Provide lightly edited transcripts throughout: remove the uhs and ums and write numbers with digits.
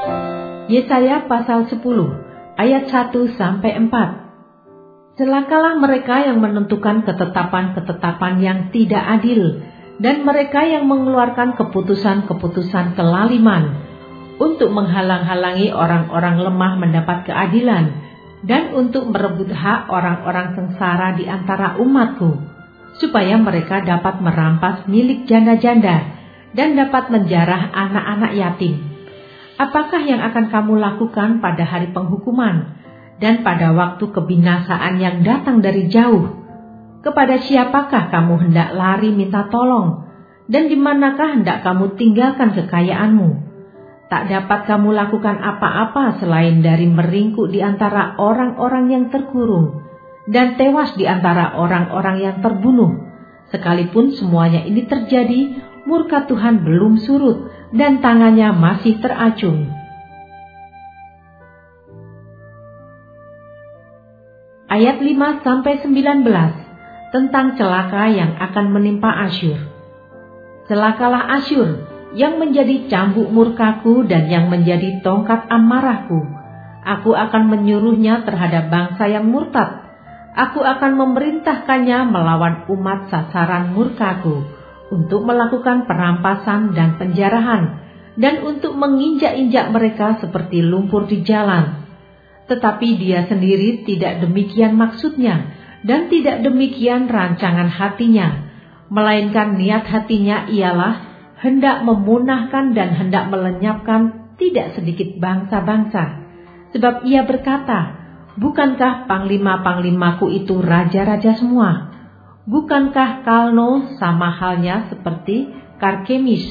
Yesaya pasal 10 ayat 1-4. Celakalah mereka yang menentukan ketetapan-ketetapan yang tidak adil, dan mereka yang mengeluarkan keputusan-keputusan kelaliman, untuk menghalang-halangi orang-orang lemah mendapat keadilan, dan untuk merebut hak orang-orang sengsara di antara umatku, supaya mereka dapat merampas milik janda-janda, dan dapat menjarah anak-anak yatim. Apakah yang akan kamu lakukan pada hari penghukuman dan pada waktu kebinasaan yang datang dari jauh? Kepada siapakah kamu hendak lari minta tolong? Dan di manakah hendak kamu tinggalkan kekayaanmu? Tak dapat kamu lakukan apa-apa selain dari meringkuk di antara orang-orang yang terkurung dan tewas di antara orang-orang yang terbunuh. Sekalipun semuanya ini terjadi, murka Tuhan belum surut dan tangannya masih teracung. Ayat 5-19 tentang celaka yang akan menimpa Asyur. Celakalah Asyur yang menjadi cambuk murkaku dan yang menjadi tongkat amarahku. Aku akan menyuruhnya terhadap bangsa yang murtad. Aku akan memerintahkannya melawan umat sasaran murkaku, untuk melakukan perampasan dan penjarahan, dan untuk menginjak-injak mereka seperti lumpur di jalan. Tetapi dia sendiri tidak demikian maksudnya, dan tidak demikian rancangan hatinya, melainkan niat hatinya ialah hendak memunahkan dan hendak melenyapkan tidak sedikit bangsa-bangsa. Sebab ia berkata, bukankah panglima-panglimaku itu raja-raja semua? Bukankah Kalno sama halnya seperti Karkemis?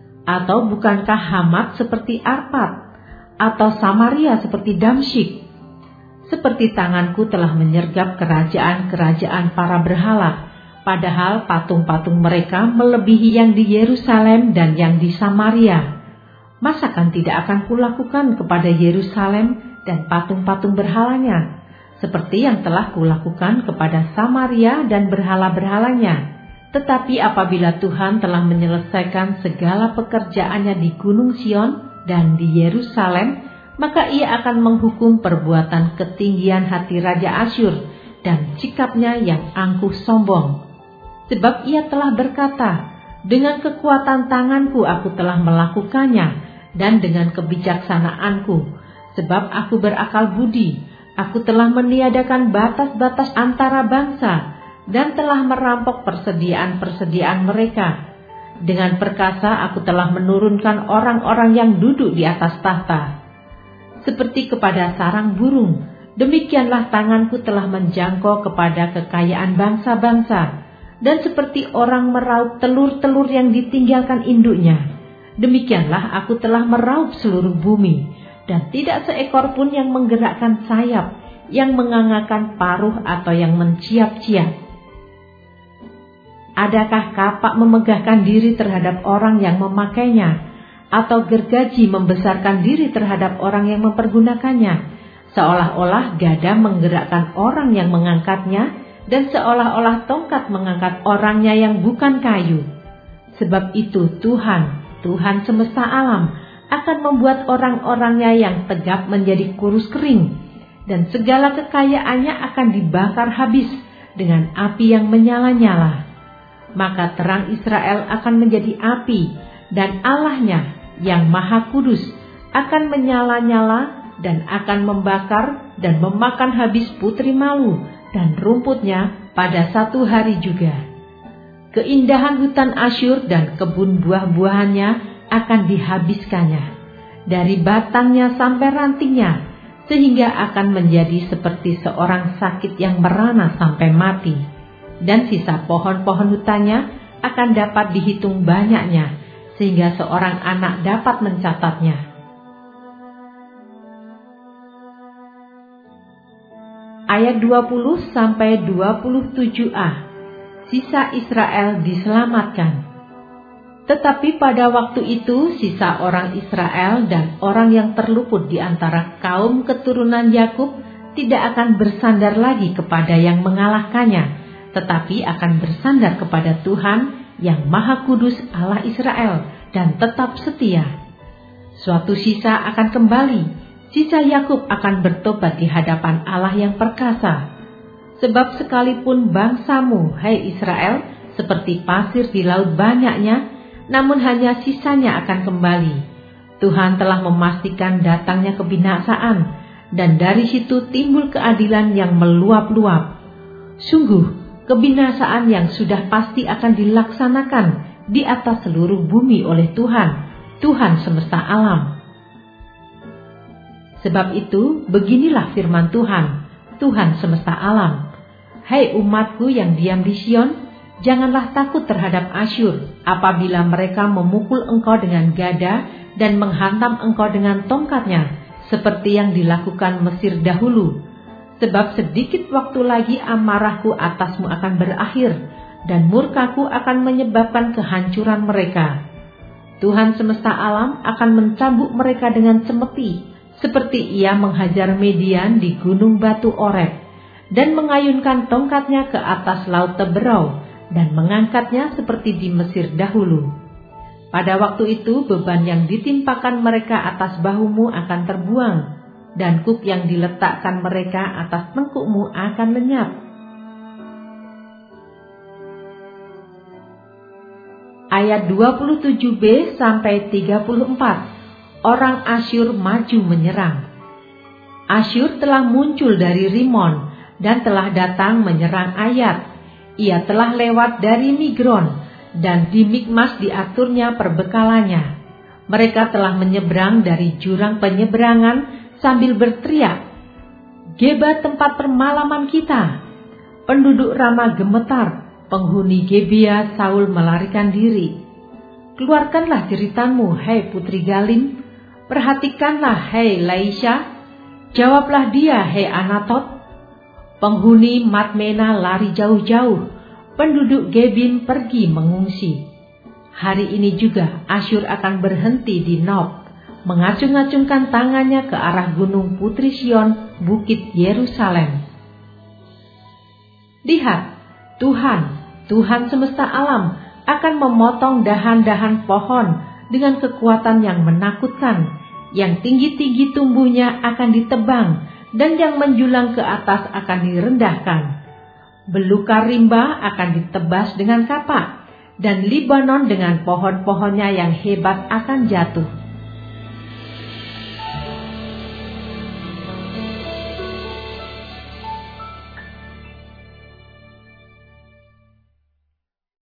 Atau bukankah Hamat seperti Arpad? Atau Samaria seperti Damsyik? Seperti tanganku telah menyergap kerajaan-kerajaan para berhala, padahal patung-patung mereka melebihi yang di Yerusalem dan yang di Samaria. Masakan tidak akan kulakukan kepada Yerusalem dan patung-patung berhalanya, seperti yang telah kulakukan kepada Samaria dan berhala-berhalanya. Tetapi apabila Tuhan telah menyelesaikan segala pekerjaannya di Gunung Sion dan di Yerusalem, maka ia akan menghukum perbuatan ketinggian hati Raja Asyur dan sikapnya yang angkuh sombong. Sebab ia telah berkata, dengan kekuatan tanganku aku telah melakukannya, dan dengan kebijaksanaanku, sebab aku berakal budi. Aku telah meniadakan batas-batas antara bangsa dan telah merampok persediaan-persediaan mereka. Dengan perkasa aku telah menurunkan orang-orang yang duduk di atas tahta. Seperti kepada sarang burung, demikianlah tanganku telah menjangkau kepada kekayaan bangsa-bangsa. Dan seperti orang meraup telur-telur yang ditinggalkan induknya, demikianlah aku telah meraup seluruh bumi. Dan tidak seekor pun yang menggerakkan sayap, yang mengangakan paruh atau yang menciap-ciap. Adakah kapak memegahkan diri terhadap orang yang memakainya, atau gergaji membesarkan diri terhadap orang yang mempergunakannya? Seolah-olah gada menggerakkan orang yang mengangkatnya, dan seolah-olah tongkat mengangkat orangnya yang bukan kayu. Sebab itu Tuhan semesta alam, akan membuat orang-orangnya yang tegap menjadi kurus kering, dan segala kekayaannya akan dibakar habis dengan api yang menyala-nyala. Maka terang Israel akan menjadi api, dan Allahnya yang Maha Kudus akan menyala-nyala dan akan membakar dan memakan habis putri malu dan rumputnya pada satu hari juga. Keindahan hutan Asyur dan kebun buah-buahannya akan dihabiskannya, dari batangnya sampai rantingnya, sehingga akan menjadi seperti seorang sakit yang merana sampai mati. Dan sisa pohon-pohon hutannya akan dapat dihitung banyaknya, sehingga seorang anak dapat mencatatnya. Ayat 20-27a. Sisa Israel diselamatkan. Tetapi pada waktu itu sisa orang Israel dan orang yang terluput di antara kaum keturunan Yakub tidak akan bersandar lagi kepada yang mengalahkannya, tetapi akan bersandar kepada Tuhan yang Maha Kudus Allah Israel dan tetap setia. Suatu sisa akan kembali, sisa Yakub akan bertobat di hadapan Allah yang perkasa. Sebab sekalipun bangsamu, hai Israel, seperti pasir di laut banyaknya, namun hanya sisanya akan kembali. Tuhan telah memastikan datangnya kebinasaan, dan dari situ timbul keadilan yang meluap-luap. Sungguh, kebinasaan yang sudah pasti akan dilaksanakan di atas seluruh bumi oleh Tuhan, Tuhan semesta alam. Sebab itu, beginilah firman Tuhan, Tuhan semesta alam. Hai umatku yang diam di Sion, janganlah takut terhadap Asyur apabila mereka memukul engkau dengan gada dan menghantam engkau dengan tongkatnya, seperti yang dilakukan Mesir dahulu. Sebab sedikit waktu lagi amarahku atasmu akan berakhir, dan murkaku akan menyebabkan kehancuran mereka. Tuhan semesta alam akan mencambuk mereka dengan cemeti, seperti ia menghajar Median di gunung batu Oreb, dan mengayunkan tongkatnya ke atas laut Teberau, dan mengangkatnya seperti di Mesir dahulu. Pada waktu itu beban yang ditimpakan mereka atas bahumu akan terbuang, dan kuk yang diletakkan mereka atas tengkukmu akan lenyap. Ayat 27b sampai 34. Orang Asyur maju menyerang. Asyur telah muncul dari Rimon dan telah datang menyerang Ayat. Ia telah lewat dari Migron, dan di Mikmas diaturnya perbekalannya. Mereka telah menyeberang dari jurang penyeberangan sambil berteriak, Geba tempat permalaman kita. Penduduk Rama gemetar, penghuni Gebia Saul melarikan diri. Keluarkanlah jeritanmu, hai putri Galim. Perhatikanlah, hai Laisha. Jawablah dia, hai Anatot. Penghuni Madmena lari jauh-jauh. Penduduk Gebim pergi mengungsi. Hari ini juga Asyur akan berhenti di Nob, mengacung-acungkan tangannya ke arah gunung Putri Sion, bukit Yerusalem. Lihat, Tuhan semesta alam akan memotong dahan-dahan pohon dengan kekuatan yang menakutkan. Yang tinggi-tinggi tumbuhnya akan ditebang, dan yang menjulang ke atas akan direndahkan. Belukar rimba akan ditebas dengan kapak, dan Libanon dengan pohon-pohonnya yang hebat akan jatuh.